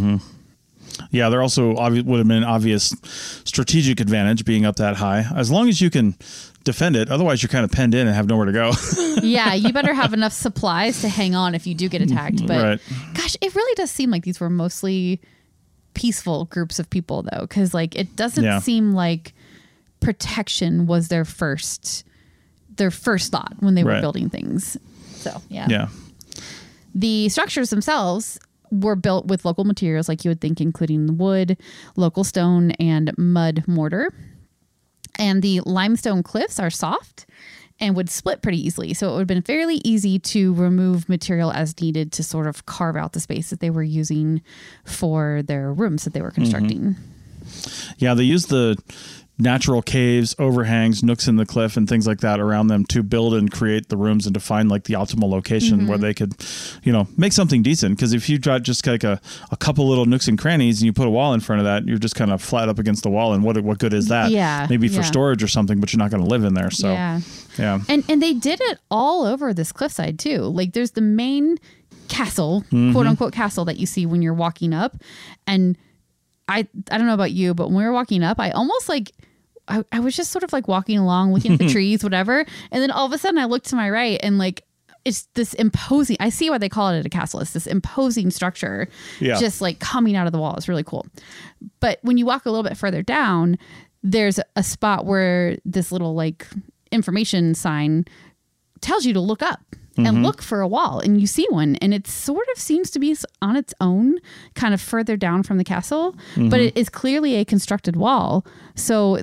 D: Yeah, there also obvi- would have been an obvious strategic advantage being up that high. As long as you can defend it, otherwise you're kind of penned in and have nowhere to go.
C: Yeah, you better have enough supplies to hang on if you do get attacked. But
D: Right.
C: gosh, it really does seem like these were mostly peaceful groups of people though. Because like it doesn't
D: Yeah.
C: seem like protection was their first their first thought when they were
D: Right.
C: building things. So yeah.
D: Yeah.
C: The structures themselves were built with local materials like you would think, including wood, local stone, and mud mortar. And the limestone cliffs are soft and would split pretty easily. So it would have been fairly easy to remove material as needed to sort of carve out the space that they were using for their rooms that they were constructing.
D: Yeah, they used the natural caves, overhangs, nooks in the cliff, and things like that around them to build and create the rooms and to find like the optimal location
C: Mm-hmm.
D: where they could, you know, make something decent. Because if you got just like a, a couple little nooks and crannies and you put a wall in front of that, you're just kind of flat up against the wall. And what what good is that?
C: Yeah,
D: Maybe for
C: yeah.
D: storage or something, but you're not going to live in there. So
C: Yeah.
D: yeah.
C: And and they did it all over this cliffside too. Like there's the main castle,
D: Mm-hmm.
C: quote unquote castle that you see when you're walking up. And I I don't know about you, but when we were walking up, I almost like I, I was just sort of like walking along, looking at the trees, whatever. And then all of a sudden I looked to my right and like it's this imposing, I see why they call it a castle. It's this imposing structure,
D: Yeah.
C: just like coming out of the wall. It's really cool. But when you walk a little bit further down, there's a spot where this little like information sign tells you to look up and
D: Mm-hmm.
C: look for a wall, and you see one, and it sort of seems to be on its own, kind of further down from the castle,
D: Mm-hmm.
C: but it is clearly a constructed wall. So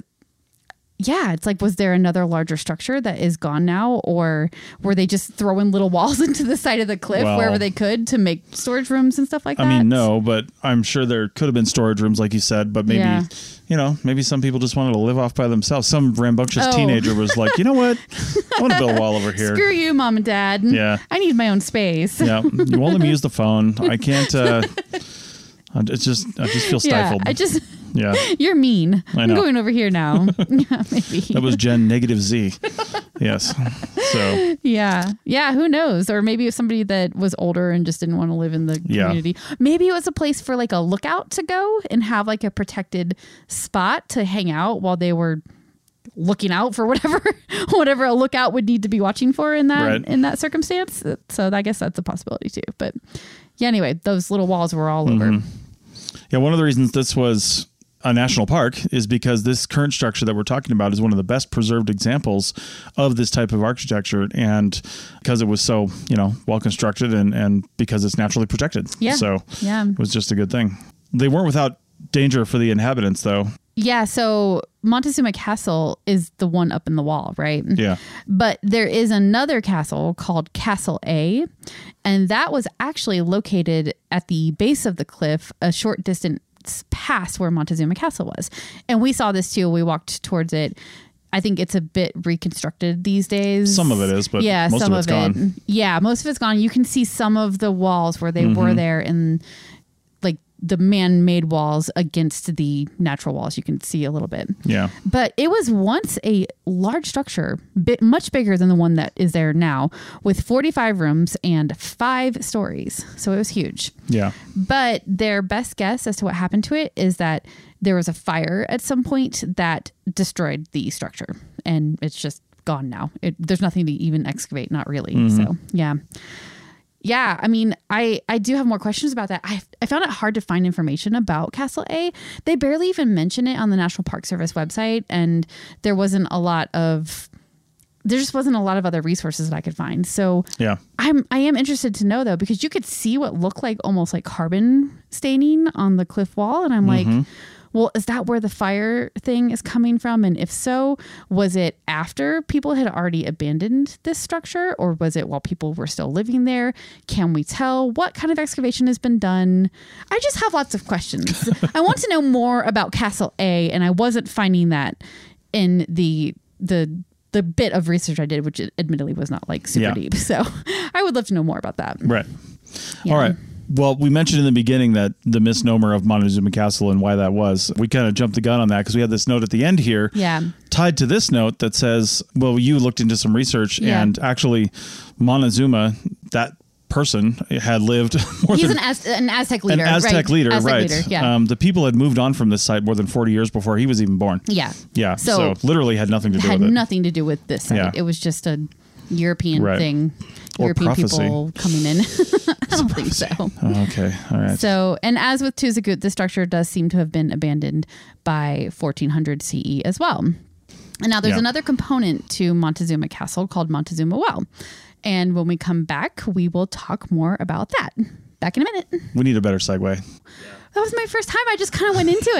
C: yeah, it's like, was there another larger structure that is gone now, or were they just throwing little walls into the side of the cliff
D: Well,
C: wherever they could to make storage rooms and stuff like
D: I
C: that?
D: mean, no, but I'm sure there could have been storage rooms, like you said, but maybe,
C: Yeah.
D: you know, maybe some people just wanted to live off by themselves. Some rambunctious
C: Oh.
D: teenager was like, you know what? I want to build a wall over here.
C: Screw you, mom and dad.
D: Yeah.
C: I need my own space.
D: Yeah. You won't let me use the phone. I can't, uh, I- it's just, I just feel
C: Yeah,
D: stifled.
C: I just,
D: yeah.
C: you're mean.
D: I
C: I'm
D: know.
C: going over here now. Yeah, maybe.
D: That was Gen negative Z. Yes. So,
C: Yeah. Yeah. Who knows? Or maybe it was somebody that was older and just didn't want to live in the
D: Yeah.
C: community. Maybe it was a place for like a lookout to go and have like a protected spot to hang out while they were looking out for whatever whatever a lookout would need to be watching for in that
D: Right.
C: in that circumstance. So I guess that's a possibility too. But yeah, anyway, those little walls were all over.
D: yeah, one of the reasons this was a national park is because this current structure that we're talking about is one of the best preserved examples of this type of architecture, and because it was so, you know, well constructed, and and because it's naturally protected.
C: Yeah.
D: So
C: Yeah.
D: it was just a good thing. They weren't without danger for the inhabitants, though.
C: Yeah, so Montezuma Castle is the one up in the wall, right?
D: Yeah.
C: But there is another castle called Castle A, and that was actually located at the base of the cliff, a short distance past where Montezuma Castle was. And we saw this too. We walked towards it. I think it's a bit reconstructed these days.
D: Some of it is, but
C: yeah,
D: most
C: some
D: of it's
C: of it.
D: gone.
C: Yeah, most of it's gone. You can see some of the walls where they
D: Mm-hmm.
C: were there, and like the man-made walls against the natural walls. You can see a little bit.
D: Yeah.
C: But it was once a large structure, bit, much bigger than the one that is there now, with forty-five rooms and five stories. So it was huge.
D: Yeah.
C: But their best guess as to what happened to it is that there was a fire at some point that destroyed the structure, and it's just gone now. It, there's nothing to even excavate, not really.
D: Mm-hmm.
C: So yeah. Yeah, I mean, I, I do have more questions about that. I I found it hard to find information about Castle A. They barely even mention it on the National Park Service website, and there wasn't a lot of there just wasn't a lot of other resources that I could find. So
D: Yeah.
C: I'm I am interested to know though, because you could see what looked like almost like carbon staining on the cliff wall, and I'm like, well, is that where the fire thing is coming from? And if so, was it after people had already abandoned this structure, or was it while people were still living there? Can we tell what kind of excavation has been done? I just have lots of questions. I want to know more about Castle A, and I wasn't finding that in the the the bit of research I did, which admittedly was not like super
D: Yeah.
C: deep. So I would love to know more about that.
D: Right.
C: Yeah.
D: All right. Well, we mentioned in the beginning that the misnomer of Montezuma Castle and why that was. We kind of jumped the gun on that because we had this note at the end here
C: Yeah.
D: tied to this note that says, well, you looked into some research,
C: Yeah.
D: and actually Montezuma, that person, had lived more
C: He's
D: than
C: an, Az- an Aztec
D: an
C: leader.
D: Aztec
C: right?
D: leader,
C: Aztec
D: right?
C: leader, yeah.
D: Um, the people had moved on from this site more than forty years before he was even born.
C: yeah.
D: Yeah.
C: So-
D: So, literally had nothing to do
C: had
D: with it.
C: nothing to do with this site.
D: Yeah.
C: It was just a European
D: Right.
C: thing.
D: Or
C: European
D: prophecy.
C: people coming in. I don't think so.
D: Oh, okay. All right.
C: So, and as with Tuzagut, the structure does seem to have been abandoned by fourteen hundred C E as well. And now there's
D: Yeah.
C: another component to Montezuma Castle called Montezuma Well. And when we come back, we will talk more about that. Back in a minute.
D: we need a better segue.
C: That was my first time. I just kind of went into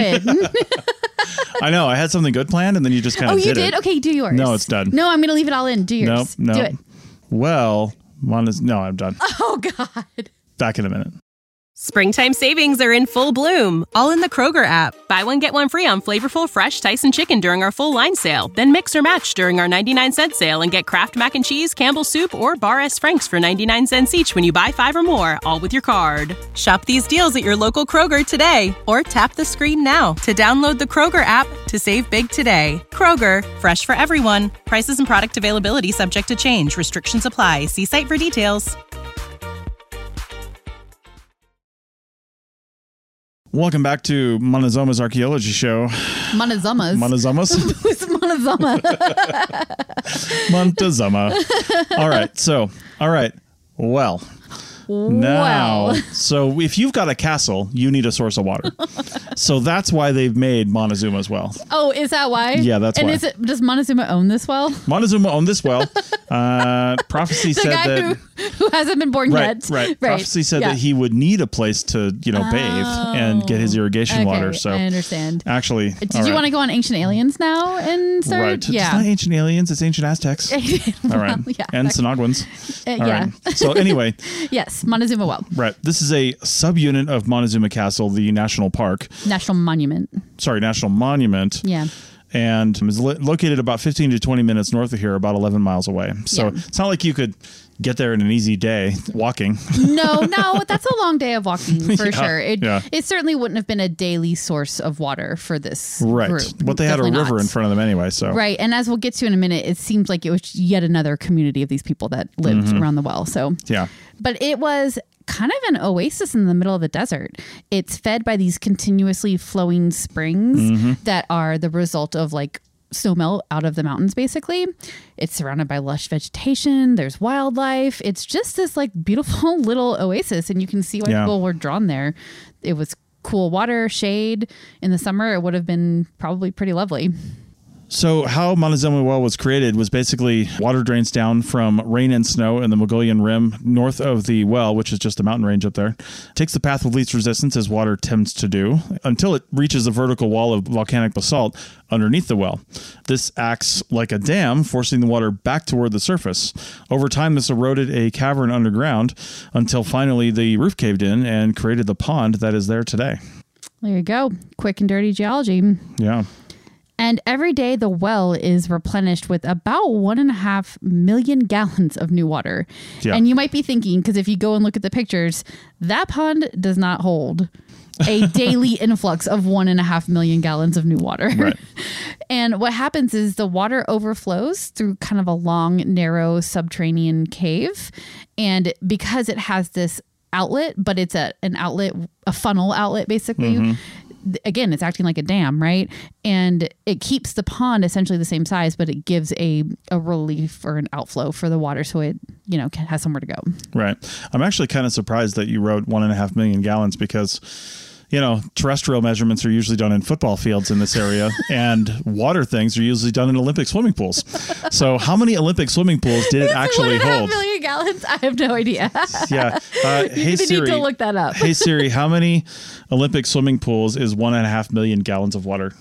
C: it.
D: I know. I had something good planned, and then you just kind
C: Oh,
D: of
C: you
D: did
C: did?
D: it.
C: Okay, do yours.
D: No, it's done.
C: No, I'm going to leave it all in. Do
D: Nope.
C: yours.
D: No.
C: Do it.
D: Well, Montez- no, I'm done.
C: Oh, God.
D: Back in a minute.
A: Springtime savings are in full bloom, all in the Kroger app. Buy one, get one free on flavorful, fresh Tyson chicken during our full line sale. Then mix or match during our ninety-nine cent sale and get Kraft Mac and Cheese, Campbell's Soup, or Bar S. Frank's for ninety-nine cents each when you buy five or more, all with your card. Shop these deals at your local Kroger today, or tap the screen now to download the Kroger app to save big today. Kroger, fresh for everyone. Prices and product availability subject to change. Restrictions apply. See site for details.
D: Welcome back to Montezuma's Archaeology Show.
C: Montezuma's?
D: Montezuma's?
C: Who's Montezuma?
D: Montezuma. All right. So, all right. Well, now,
C: Wow.
D: so if you've got a castle, you need a source of water. So that's why they've made Montezuma's well.
C: Oh, is that why?
D: Yeah, that's
C: and
D: why.
C: And is it, does Montezuma own this well?
D: Montezuma owned this well. Uh, prophecy
C: The
D: said
C: guy
D: that.
C: who, who hasn't been born
D: Right,
C: yet.
D: right. Prophecy said
C: yeah.
D: that he would need a place to, you know, bathe and get his irrigation
C: Okay,
D: water. So
C: I understand.
D: actually,
C: Did you want to go on Ancient Aliens now and start?
D: Right. It's
C: Yeah.
D: not ancient aliens. It's ancient Aztecs.
C: Well,
D: All right.
C: yeah,
D: and
C: that-
D: Sonoguans.
C: Uh,
D: All
C: yeah.
D: right. So anyway,
C: Yes, Montezuma Well.
D: right. This is a subunit of Montezuma Castle, the national park.
C: National Monument.
D: Sorry, national monument.
C: Yeah.
D: And is lo- located about fifteen to twenty minutes north of here, about eleven miles away. So
C: Yeah.
D: it's not like you could get there in an easy day walking.
C: No, no, that's a long day of walking for
D: Yeah,
C: sure. It
D: yeah.
C: it certainly wouldn't have been a daily source of water for this
D: Right.
C: group.
D: But they had a
C: Definitely
D: river
C: not.
D: in front of them anyway. So
C: Right, and as we'll get to in a minute, it seems like it was yet another community of these people that lived
D: Mm-hmm.
C: around the well. So
D: yeah.
C: But it was kind of an oasis in the middle of the desert. It's fed by these continuously flowing springs
D: Mm-hmm.
C: that are the result of like snow melt out of the mountains, basically. It's surrounded by lush vegetation. There's wildlife. It's just this like beautiful little oasis, and you can see why
D: Yeah.
C: people were drawn there. It was cool water, shade. In the summer, it would have been probably pretty lovely.
D: So how Montezuma Well was created was basically water drains down from rain and snow in the Mogollon Rim north of the well, which is just a mountain range up there. Takes the path of least resistance, as water tends to do, until it reaches a vertical wall of volcanic basalt underneath the well. This acts like a dam, forcing the water back toward the surface. Over time, this eroded a cavern underground until finally the roof caved in and created the pond that is there today.
C: There you go. Quick and dirty geology.
D: Yeah.
C: And every day the well is replenished with about one and a half million gallons of new water.
D: Yeah.
C: And you might be thinking, because if you go and look at the pictures, that pond does not hold a daily influx of one and a half million gallons of new water.
D: Right.
C: And what happens is the water overflows through kind of a long, narrow subterranean cave. And because it has this outlet, but it's a an outlet, a funnel outlet, basically. Mm-hmm. Again, it's acting like a dam, right? And it keeps the pond essentially the same size, but it gives a, a relief or an outflow for the water so it, you know, can, has somewhere to go.
D: Right. I'm actually kind of surprised that you wrote one and a half million gallons because, you know, terrestrial measurements are usually done in football fields in this area, and water things are usually done in Olympic swimming pools. So how many Olympic swimming pools did it actually
C: one and a half
D: hold?
C: million gallons? I have no idea.
D: Yeah. Uh, hey
C: You
D: Siri,
C: need to look that up.
D: Hey Siri, how many Olympic swimming pools is one and a half million gallons of water?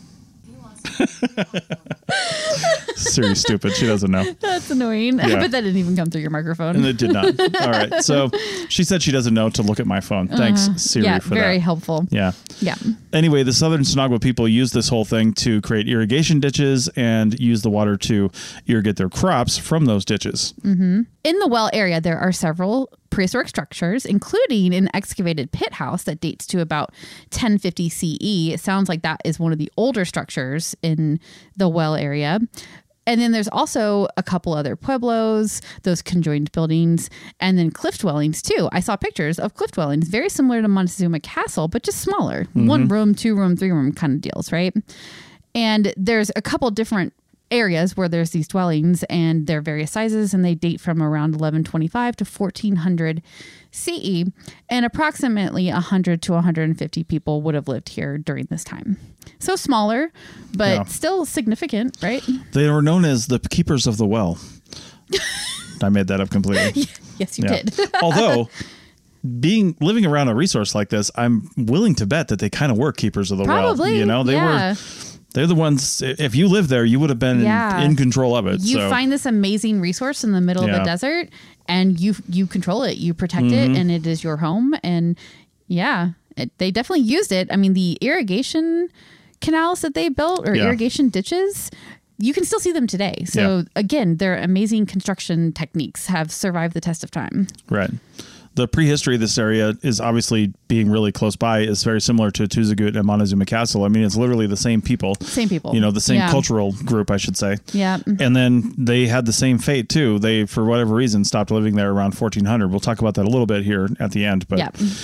D: Siri's stupid. She doesn't know.
C: That's annoying.
D: Yeah.
C: I bet that didn't even come through your microphone.
D: And it did not. All right. So she said she doesn't know to look at my phone. Thanks, Siri,
C: yeah,
D: for
C: very
D: that.
C: helpful.
D: Yeah.
C: Yeah.
D: Anyway, the Southern Sonagua people used this whole thing to create irrigation ditches and use the water to irrigate their crops from those ditches.
C: Mm-hmm. In the well area, there are several prehistoric structures, including an excavated pit house that dates to about ten fifty C E. It sounds like that is one of the older structures in the well area. And then there's also a couple other pueblos, those conjoined buildings, and then cliff dwellings too. I saw pictures of cliff dwellings, very similar to Montezuma Castle, but just smaller. Mm-hmm. One room, two room, three room kind of deals, right? And there's a couple different areas where there's these dwellings, and they're various sizes, and they date from around eleven twenty-five to fourteen hundred C E, and approximately one hundred to one hundred fifty people would have lived here during this time. So smaller, but
D: Yeah.
C: still significant, right?
D: They were known as the keepers of the well. I made that up completely.
C: Yes, you
D: Yeah.
C: did.
D: Although being living around a resource like this, I'm willing to bet that they kind of were keepers of the well.
C: Probably,
D: You know, they
C: yeah.
D: were they're the ones, if you lived there, you would have been
C: Yeah.
D: in, in control of it.
C: You
D: so.
C: find this amazing resource in the middle of
D: Yeah.
C: the desert, and you you control it, you protect
D: Mm-hmm.
C: it, and it is your home. And yeah, it, they definitely used it. I mean, the irrigation canals that they built, or
D: Yeah.
C: irrigation ditches, you can still see them today. So
D: Yeah.
C: again, their amazing construction techniques have survived the test of time.
D: Right. The prehistory of this area is obviously being really close by is very similar to Tuzagut and Montezuma Castle. I mean, it's literally the same people.
C: Same people.
D: You know, the same
C: Yeah.
D: cultural group, I should say.
C: Yeah.
D: And then they had the same fate too. They, for whatever reason, stopped living there around fourteen hundred. We'll talk about that a little bit here at the end. But
C: Yeah.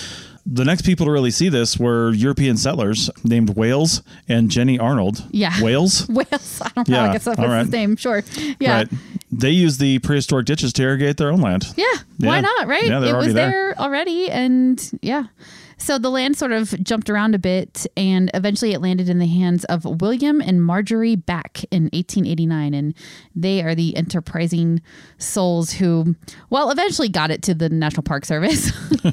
D: the next people to really see this were European settlers named Wales and Jenny Arnold.
C: Yeah.
D: Wales?
C: Wales. I don't know.
D: Yeah.
C: I guess that's
D: All right.
C: his name. Sure. Yeah.
D: Right. They used the prehistoric ditches to irrigate their own land.
C: Yeah. Why
D: Yeah.
C: not? Right.
D: Yeah, they're
C: it was
D: already
C: there.
D: there.
C: already. And yeah. So the land sort of jumped around a bit, and eventually it landed in the hands of William and Marjorie Back in eighteen eighty-nine. And they are the enterprising souls who, well, eventually got it to the National Park Service.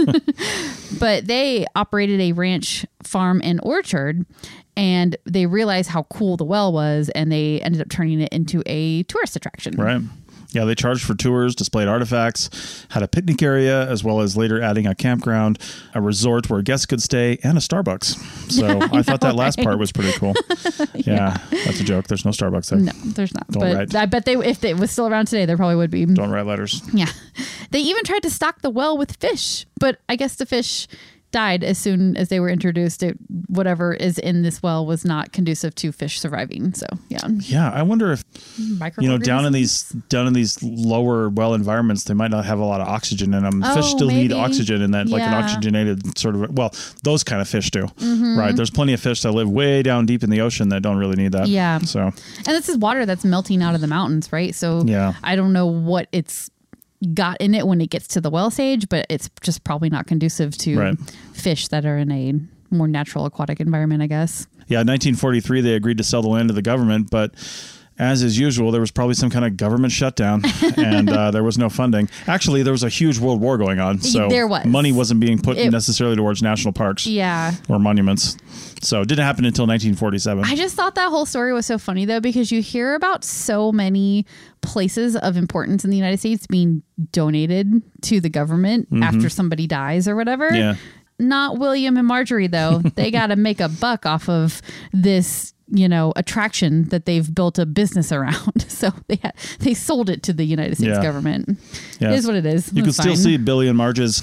C: But they operated a ranch, farm, and orchard, and they realized how cool the well was, and they ended up turning it into a tourist attraction.
D: Right. Yeah, they charged for tours, displayed artifacts, had a picnic area, as well as later adding a campground, a resort where guests could stay, and a Starbucks. So I, I thought
C: know,
D: that last
C: right?
D: part was pretty cool. Yeah, that's a joke. There's no Starbucks there.
C: No, there's not.
D: Don't
C: but
D: write.
C: I bet they, if it was still around today, there probably would be.
D: Don't write letters.
C: Yeah. They even tried to stock the well with fish, but I guess the fish died as soon as they were introduced. It, whatever is in this well was not conducive to fish surviving. So yeah.
D: Yeah, I wonder if you know down in these down in these lower well environments, they might not have a lot of oxygen in them.
C: Oh,
D: fish still
C: maybe.
D: need oxygen in that, like an
C: Yeah.
D: oxygenated sort of. Well, those kind of fish do,
C: Mm-hmm.
D: right? There's plenty of fish that live way down deep in the ocean that don't really need that.
C: Yeah.
D: So
C: And this is water that's melting out of the mountains, right? So
D: Yeah.
C: I don't know what it's got in it when it gets to the well stage, but it's just probably not conducive to
D: Right.
C: fish that are in a more natural aquatic environment, I guess.
D: yeah, in nineteen forty-three they agreed to sell the land to the government, but as is usual, there was probably some kind of government shutdown, and uh, there was no funding. Actually, there was a huge world war going on, so
C: There was.
D: money wasn't being put
C: It-
D: necessarily towards national parks
C: Yeah.
D: or monuments. So it didn't happen until nineteen forty-seven.
C: I just thought that whole story was so funny, though, because you hear about so many places of importance in the United States being donated to the government after somebody dies or whatever.
D: Mm-hmm. Yeah.
C: Not William and Marjorie, though. They got to make a buck off of this, you know, attraction that they've built a business around. So they had, they sold it to the United States
D: Yeah.
C: government.
D: Yeah.
C: It is what it is.
D: You can
C: It's
D: still
C: fine.
D: see Billy and Marge's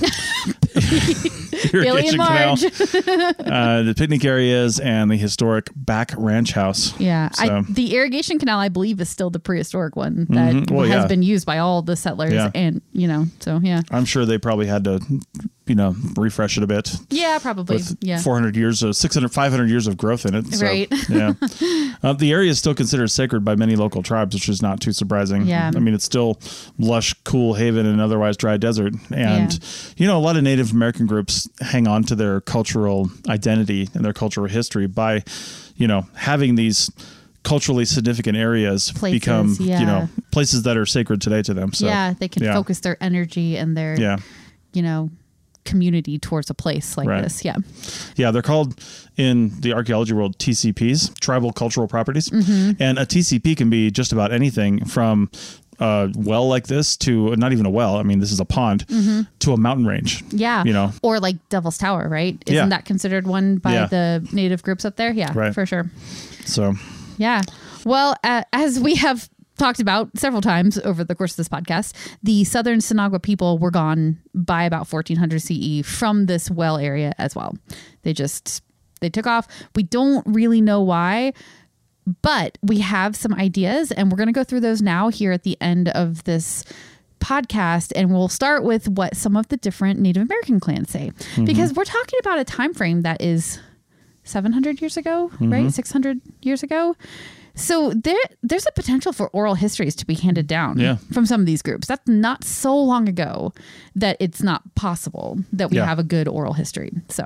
C: Billy and
D: irrigation canal,
C: Marge.
D: uh, the picnic areas, and the historic Back Ranch House.
C: Yeah. I,
D: So-
C: the irrigation canal, I believe, is still the prehistoric one that
D: Mhm. Well,
C: has
D: yeah.
C: been used by all the settlers.
D: Yeah.
C: And, you know, so yeah.
D: I'm sure they probably had to, you know, refresh it a bit.
C: Yeah, probably.
D: With
C: Yeah.
D: four hundred years of six hundred, five hundred years of growth in it. So,
C: Right.
D: Yeah. Uh, the area is still considered sacred by many local tribes, which is not too surprising.
C: Yeah.
D: I mean, it's still lush, cool haven in otherwise dry desert. And,
C: Yeah.
D: you know, a lot of Native American groups hang on to their cultural identity and their cultural history by, you know, having these culturally significant areas
C: Places,
D: become,
C: yeah.
D: you know, places that are sacred today to them. So,
C: yeah, they can
D: yeah.
C: focus their energy and their,
D: Yeah.
C: you know, community towards a place like
D: Right.
C: this. Yeah.
D: Yeah, they're called in the archaeology world T C Ps, tribal cultural properties.
C: Mm-hmm.
D: And a T C P can be just about anything from a well like this to not even a well. I mean, this is a pond to a mountain range.
C: Mm-hmm. Yeah.
D: You know,
C: Or like Devil's Tower, right? Isn't
D: Yeah.
C: that considered one by
D: Yeah.
C: the native groups up there? Yeah,
D: Right.
C: for sure.
D: so
C: Yeah. Well, uh, as we have talked about several times over the course of this podcast, the Southern Sinagua people were gone by about fourteen hundred C E from this well area as well. They just, they took off. We don't really know why, but we have some ideas, and we're going to go through those now here at the end of this podcast, and we'll start with what some of the different Native American clans say, because we're talking about a time frame that is seven hundred years ago, right? six hundred years ago. So there, there's a potential for oral histories to be handed down
D: Yeah.
C: from some of these groups. That's not so long ago that it's not possible that we
D: Yeah.
C: have a good oral history. So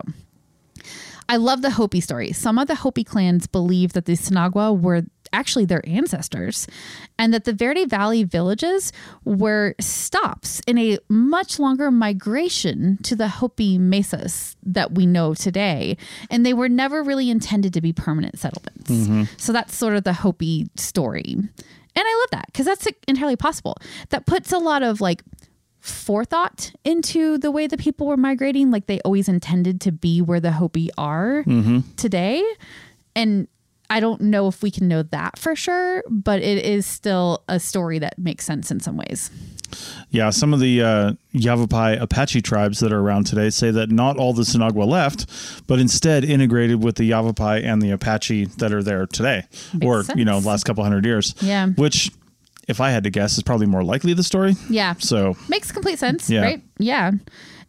C: I love the Hopi story. Some of the Hopi clans believe that the Sinagua were actually their ancestors, and that the Verde Valley villages were stops in a much longer migration to the Hopi mesas that we know today. And they were never really intended to be permanent settlements. So that's sort of the Hopi story. And I love that because that's entirely possible. That puts a lot of like forethought into the way the people were migrating. Like they always intended to be where the Hopi are today. And I don't know if we can know that for sure, but it is still a story that makes sense in some ways.
D: yeah, some of the uh, Yavapai Apache tribes that are around today say that not all the Sinagua left, but instead integrated with the Yavapai and the Apache that are there today,
C: Makes
D: or you know,
C: sense.
D: last couple hundred years.
C: Yeah.
D: Which, if I had to guess, is probably more likely the story.
C: Yeah.
D: So
C: Makes complete sense,
D: Yeah.
C: right? Yeah.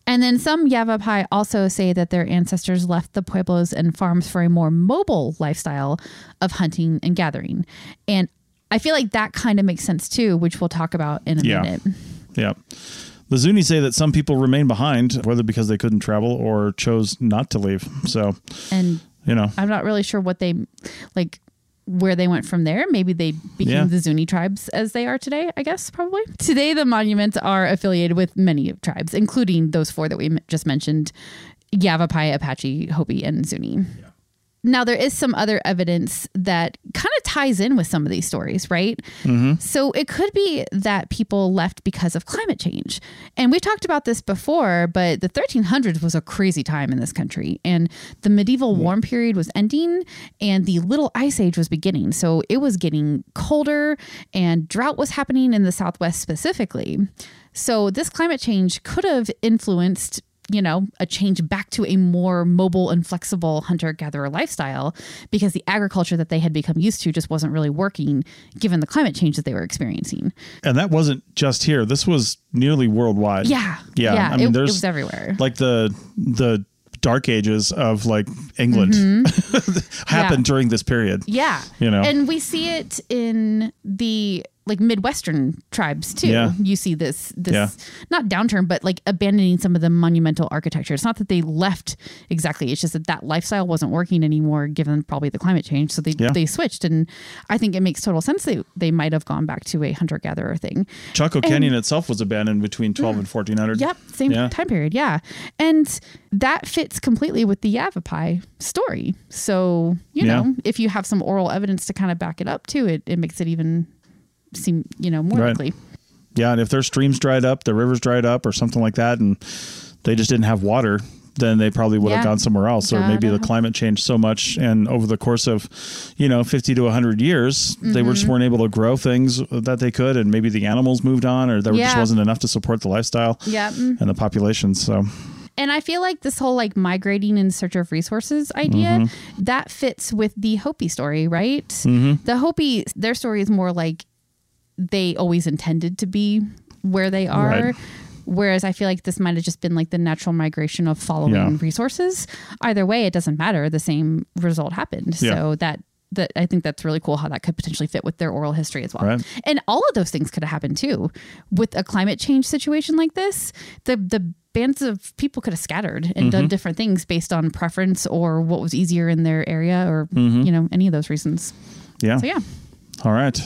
C: And then some Yavapai also say that their ancestors left the pueblos and farms for a more mobile lifestyle of hunting and gathering. And I feel like that kind of makes sense too, which we'll talk about in a
D: yeah.
C: minute.
D: Yeah. The Zuni say that some people remain behind, whether because they couldn't travel or chose not to leave. So,
C: and
D: you know,
C: I'm not really sure what they like, where they went from there. Maybe they became
D: Yeah.
C: the Zuni tribes as they are today, I guess, probably. Today, the monuments are affiliated with many tribes, including those four that we m- just mentioned, Yavapai, Apache, Hopi, and Zuni. Yeah. Now, there is some other evidence that kind of ties in with some of these stories, right? Mm-hmm. So it could be that people left because of climate change. And we've talked about this before, but the thirteen hundreds was a crazy time in this country. And the medieval warm period was ending and the Little Ice Age was beginning. So it was getting colder and drought was happening in the Southwest specifically. So this climate change could have influenced, you know, a change back to a more mobile and flexible hunter-gatherer lifestyle because the agriculture that they had become used to just wasn't really working given the climate change that they were experiencing.
D: And that wasn't just here. This was nearly worldwide.
C: Yeah.
D: Yeah.
C: yeah
D: I mean,
C: it,
D: there's
C: it was everywhere.
D: Like the, the dark ages of like England
C: Mm-hmm.
D: happened
C: Yeah.
D: during this period.
C: Yeah.
D: You know,
C: and we see it in the like Midwestern tribes too.
D: Yeah.
C: You see this, this
D: Yeah.
C: not downturn, but like abandoning some of the monumental architecture. It's not that they left exactly. It's just that that lifestyle wasn't working anymore, given probably the climate change. So they,
D: Yeah.
C: they switched. And I think it makes total sense. They, they might have gone back to a hunter gatherer thing.
D: Chaco Canyon itself was abandoned between twelve and fourteen hundred.
C: Yep. Same
D: Yeah.
C: time period. Yeah. And that fits completely with the Yavapai story. So, you
D: Yeah.
C: know, if you have some oral evidence to kind of back it up too, it, it makes it even seem, you know, more
D: Right.
C: likely.
D: Yeah. And if their streams dried up, their rivers dried up or something like that, and they just didn't have water, then they probably would have
C: Yeah.
D: gone somewhere else. Or
C: Gotta
D: maybe the
C: have-
D: climate changed so much. And over the course of, you know, fifty to one hundred years, they were
C: Mm-hmm.
D: just weren't able to grow things that they could. And maybe the animals moved on, or there just
C: Yeah.
D: wasn't enough to support the lifestyle
C: Yeah.
D: and the population. So,
C: And I feel like this whole like migrating in search of resources idea,
D: Mm-hmm.
C: that fits with the Hopi story, right? Mm-hmm. The Hopi, their story is more like they always intended to be where they are.
D: Right.
C: Whereas I feel like this might have just been like the natural migration of following
D: Yeah.
C: resources. Either way, it doesn't matter. The same result happened.
D: Yeah.
C: So that that I think that's really cool how that could potentially fit with their oral history as well.
D: Right.
C: And all of those things could have happened too. With a climate change situation like this, the the bands of people could have scattered and
D: Mm-hmm.
C: done different things based on preference or what was easier in their area or, you know, any of those reasons.
D: yeah.
C: So yeah.
D: All right.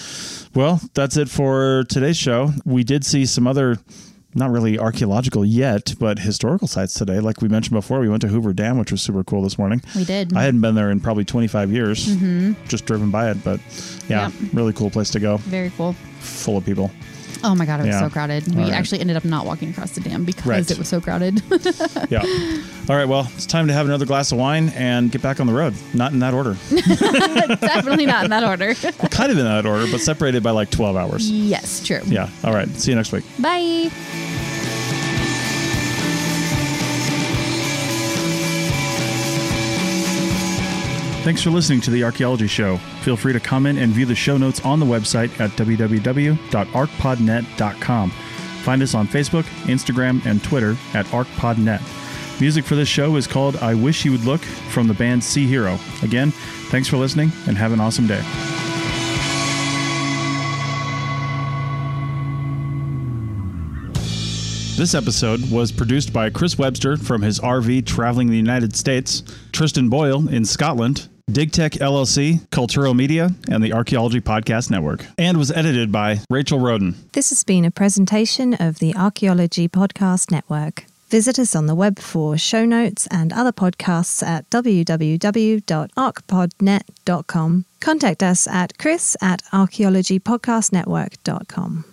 D: Well, that's it for today's show. We did see some other, not really archaeological yet, but historical sites today. Like we mentioned before, we went to Hoover Dam, which was super cool this morning.
C: We did.
D: I hadn't been there in probably twenty-five years, mm-hmm. just driven by it. But yeah,
C: Yep.
D: really cool place to go.
C: Very cool.
D: Full of people.
C: Oh my God, it was
D: Yeah.
C: so crowded. We
D: All right.
C: actually ended up not walking across the dam because
D: Right.
C: it was so crowded.
D: Yeah. All right. Well, it's time to have another glass of wine and get back on the road. Not in that order.
C: Definitely not in that order.
D: Kind of in that order, but separated by like twelve hours.
C: Yes, true.
D: Yeah. All right. See you next week.
C: Bye.
D: Thanks for listening to The Archaeology Show. Feel free to comment and view the show notes on the website at w w w dot arc pod net dot com. Find us on Facebook, Instagram, and Twitter at arcpodnet. Music for this show is called I Wish You Would Look from the band Sea Hero. Again, thanks for listening and have an awesome day. This episode was produced by Chris Webster from his R V traveling the United States, Tristan Boyle in Scotland, DigTech L L C, Cultural Media, and the Archaeology Podcast Network, and was edited by Rachel Roden.
B: This has been a presentation of the Archaeology Podcast Network. Visit us on the web for show notes and other podcasts at w w w dot arc pod net dot com. Contact us at chris at archaeology podcast network dot com.